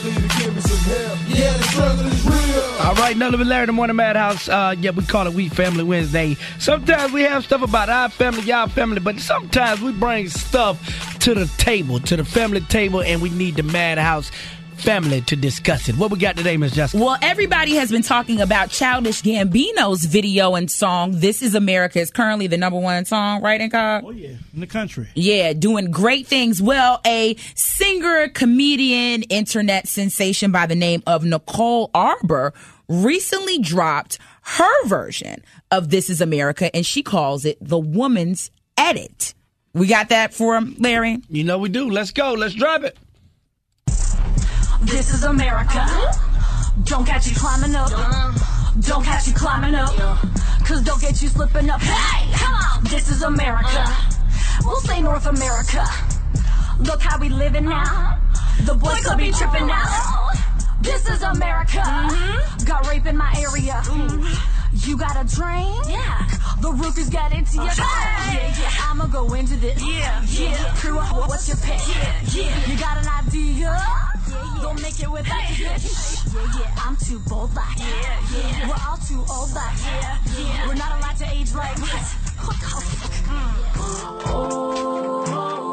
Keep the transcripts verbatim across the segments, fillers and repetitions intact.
family to give me some help. Yeah, the struggle is real. All right, none of it, Larry, the Morning Madhouse. Uh, yeah, we call it We Family Wednesday. Sometimes we have stuff about our family, y'all family, but sometimes we bring stuff to the table, to the family table, and we need the Madhouse family to discuss it. What we got today, Miss Jessica? Well, everybody has been talking about Childish Gambino's video and song, This Is America. It's currently the number one song, right, Incog? Oh, yeah, in the country. Yeah, doing great things. Well, a singer, comedian, internet sensation by the name of Nicole Arbour recently dropped her version of This Is America, and she calls it the woman's edit. We got that for him, Larry? You know we do. Let's go. Let's drive it. This is America. Don't catch you climbing up. Don't catch you climbing up. Cause don't get you slipping up. Hey, come on. This is America. We'll say North America. Look how we living now. The boys could be tripping now. This is America. Mm-hmm. Got rape in my area. Mm-hmm. You got a dream? Yeah. The rookies got into your okay. Yeah, yeah. I'ma go into this. Yeah, yeah. Crew up, what's your pick? Yeah, yeah. You got an idea? Yeah, yeah. Don't make it without hey. Your bitch. Yeah, yeah. I'm too bold like. Yeah, yeah. We're all too old like. Yeah, yeah. We're not allowed to age like. What? What the fuck? Mm. Oh, oh,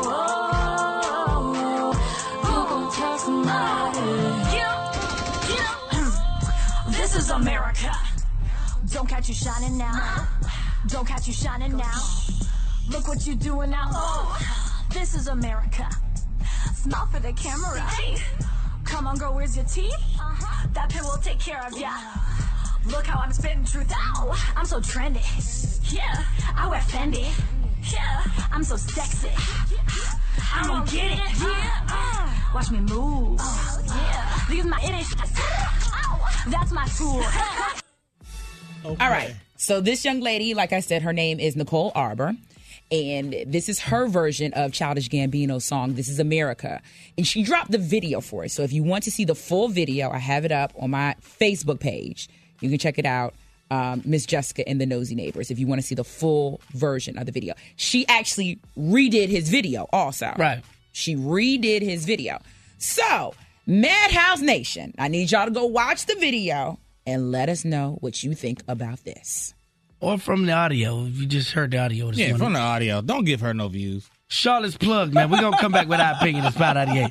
oh, oh. You gon' tell somebody. Yeah, yeah. This is America. Don't catch you shining now. Don't catch you shining now. Look what you doing now. Oh, this is America. Smile for the camera. Come on, girl, where's your teeth? Uh-huh. That pen will take care of ya. Look how I'm spitting truth. Ow, I'm so trendy. Yeah, I wear Fendi. Yeah, I'm so sexy. I don't get it. Yeah, watch me move. Yeah, these my idiots. That's my tool. Okay. All right. So this young lady, like I said, her name is Nicole Arbour. And this is her version of Childish Gambino's song, This Is America. And she dropped the video for it. So if you want to see the full video, I have it up on my Facebook page. You can check it out, um, Miss Jessica and the Nosy Neighbors, if you want to see the full version of the video. She actually redid his video also. Right. She redid his video. So, Madhouse Nation, I need y'all to go watch the video and let us know what you think about this. Or from the audio. If you just heard the audio. Yeah, morning. From the audio. Don't give her no views. Charlotte's plug, man. We're going to come back with our opinion. It's Spot ninety-eight.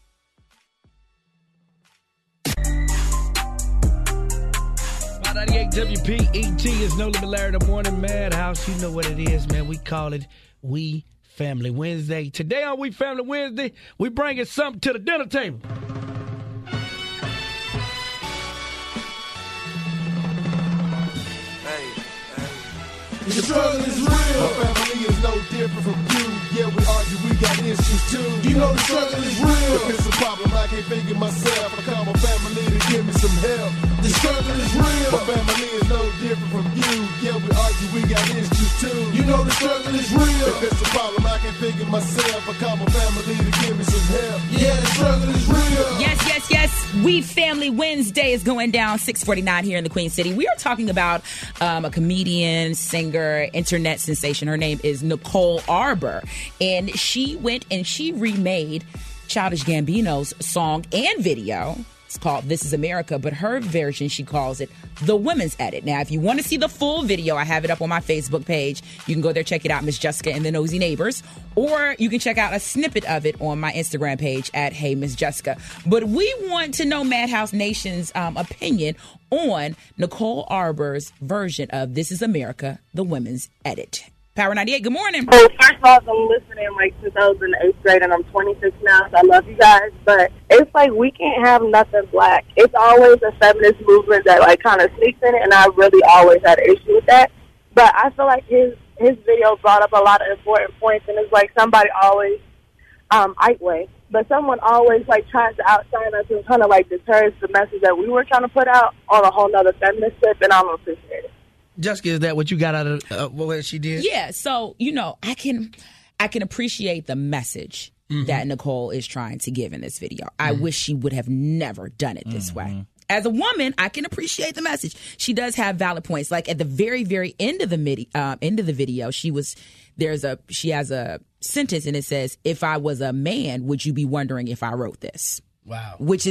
Spot ninety-eight W P E T is No Limit Larry, the Morning Madhouse. You know what it is, man. We call it We Family Wednesday. Today on We Family Wednesday, we bringing something to the dinner table. The struggle is real. My family is no different from you. Yeah, we argue, we got issues too. You know the struggle is real. If it's a problem, I can't figure myself. I call my family to give me some help. The struggle is real. My family is no different from you. Yeah, we argue, we got issues too. You know the struggle is real. If it's a problem, I can't figure myself. I call my family to give me some help. Yeah, the struggle is real. Yes, yes, yes. We Family Wednesday is going down six forty-nine here in the Queen City. We are talking about um, a comedian, singer, internet sensation. Her name is Nicole Arbour. And she went and she remade Childish Gambino's song and video. It's called This Is America, but her version, she calls it the women's edit. Now, if you want to see the full video, I have it up on my Facebook page. You can go there, check it out, Miss Jessica and the Nosy Neighbors. Or you can check out a snippet of it on my Instagram page at Hey Miss Jessica. But we want to know Madhouse Nation's um, opinion on Nicole Arbour's version of This Is America, the women's edit. Power ninety-eight, good morning. Well, first of all, I'm listening like since I was in the eighth grade, and I'm twenty-six now, so I love you guys. But it's like we can't have nothing black. It's always a feminist movement that like kind of sneaks in it, and I really always had an issue with that. But I feel like his his video brought up a lot of important points, and it's like somebody always, um, Ike way, but someone always like tries to outshine us and kind of like deters the message that we were trying to put out on a whole nother feminist tip, and I don't appreciate it. Jessica, is that what you got out of uh, what she did? Yeah, so, you know, I can I can appreciate the message mm-hmm. that Nicole is trying to give in this video. Mm-hmm. I wish she would have never done it this mm-hmm. way. As a woman, I can appreciate the message. She does have valid points. Like at the very, very end of the midi, uh, end of the video, she was there's a she has a sentence and it says, "If I was a man, would you be wondering if I wrote this?" Wow. Which is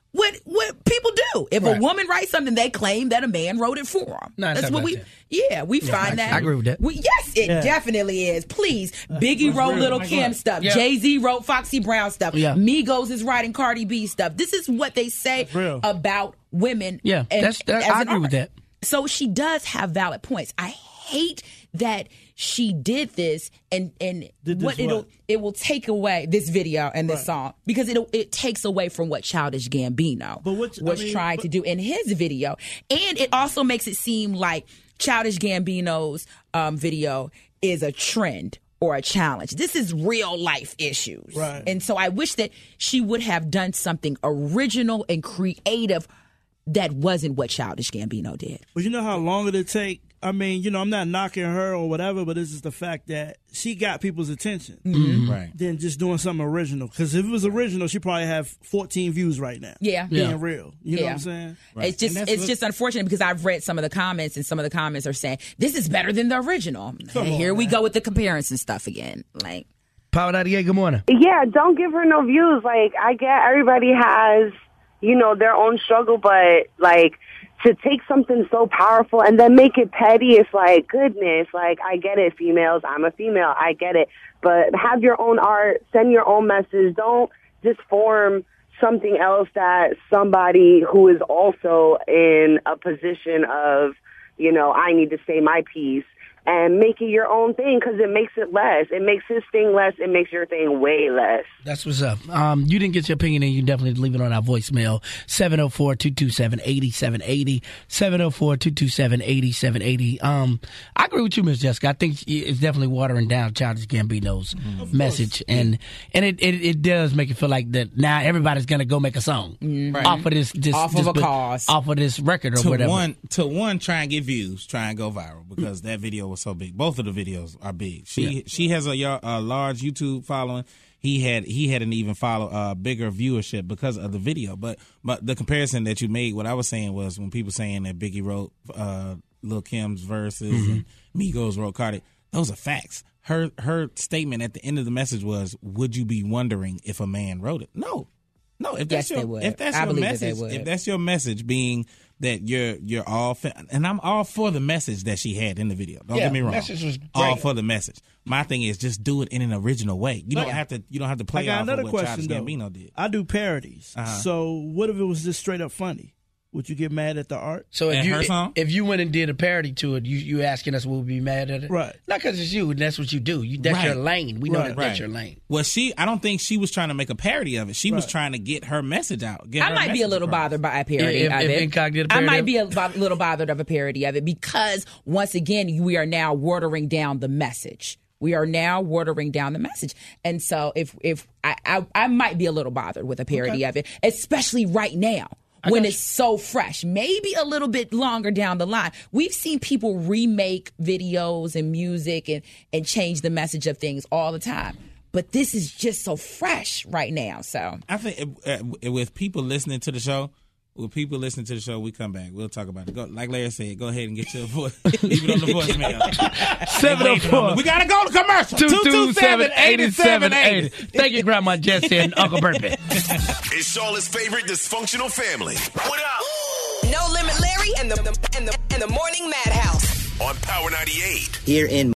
what what people do. If Right. a woman writes something, they claim that a man wrote it for them. Nine That's times what out we. of ten. Yeah, we find I- that. I agree with that. We, yes, it Yeah. definitely is. Please, Biggie wrote real? Little Like Kim what? stuff. Yeah. Jay Z wrote Foxy Brown stuff. Yeah. Migos is writing Cardi B stuff. This is what they say real. about women. Yeah, and- that's- that- as I an agree with art. that. So she does have valid points. I hate that she did this, and and Did this what it'll what? it will take away this video and this song because it it takes away from what Childish Gambino But what- I was mean, trying but- to do in his video, and it also makes it seem like Childish Gambino's um, video is a trend or a challenge. This is real life issues, Right. and so I wish that she would have done something original and creative that wasn't what Childish Gambino did. But you know how long it'll take? I mean, you know, I'm not knocking her or whatever, but it's just the fact that she got people's attention. Mm-hmm. Right. Than just doing something original. Because if it was original, she probably have fourteen views right now. Yeah. Being Yeah. real. You know Yeah. what I'm saying? It's just And that's it's what- just unfortunate because I've read some of the comments and some of the comments are saying this is better than the original. Come And on, here we man. go with the comparison stuff again. Like Power ninety-eight, good morning. Yeah, don't give her no views. Like, I get everybody has, you know, their own struggle, but, like, to take something so powerful and then make it petty, it's like, goodness, like, I get it, females. I'm a female. I get it. But have your own art. Send your own message. Don't just form something else that somebody who is also in a position of, you know, I need to say my piece. And make it your own thing because it makes it less. It makes his thing less. It makes your thing way less. That's what's up. Um, you didn't get your opinion in, you definitely leave it on our voicemail, seven oh four, two two seven, eight seven eight oh, seven oh four, two two seven, eight seven eight oh. Um, I agree with you, Miss Jessica. I think it's definitely watering down Childish Gambino's message. And and it, it, it does make it feel like that now everybody's going to go make a song Right. off of this, this Off of this- a cause. off of this record or to whatever. one to one try and get views, try and go viral because that video was so big. Both of the videos are big. She Yeah. she has a, ya- a large YouTube following. He had he had an even follow uh, bigger viewership because of the video. But but the comparison that you made, what I was saying was when people saying that Biggie wrote uh, Lil Kim's verses Mm-hmm. and Migos wrote Cardi, those are facts. Her her statement at the end of the message was, "Would you be wondering if a man wrote it?" No. No, if that's Yes, they your would. if that's I your believe that they message, would. if that's your message being that you're you're all fa- and I'm all for the message that she had in the video. Don't Yeah, get me wrong. message was all great. for the message. My thing is just do it in an original way. You don't Like- have to you don't have to play I got off another of what question, Childish though. Gambino did. I do parodies. Uh-huh. So what if it was just straight up funny? Would you get mad at the art? So if And you her song? if you went and did a parody to it, you you asking us will we be mad at it? Right. Not because it's you, and that's what you do. You that's Right. your lane. We know Right. that that's Right. your lane. Well, she I don't think she was trying to make a parody of it. She was Right. trying to get her message out. Get I her might be a message little across. bothered by a parody If- of if it. Incog did a I parody might of be a bo- little bothered of a parody of it because once again we are now watering down the message. We are now watering down the message, and so if if I I, I might be a little bothered with a parody of it, especially right now. When it's so fresh, maybe a little bit longer down the line. We've seen people remake videos and music and, and change the message of things all the time. But this is just so fresh right now. So I think uh, uh, with people listening to the show, with people listening to the show, we come back. We'll talk about it. Go, like Larry said, go ahead and get your voice. Leave it on the voicemail. seven oh four We gotta go to commercial. two two seven, eight seven eight oh. Thank you, Grandma Jessie and Uncle Burpee. It's Charlotte's favorite dysfunctional family. What up? No Limit Larry and the, and the and the Morning Madhouse On Power ninety-eight. Here in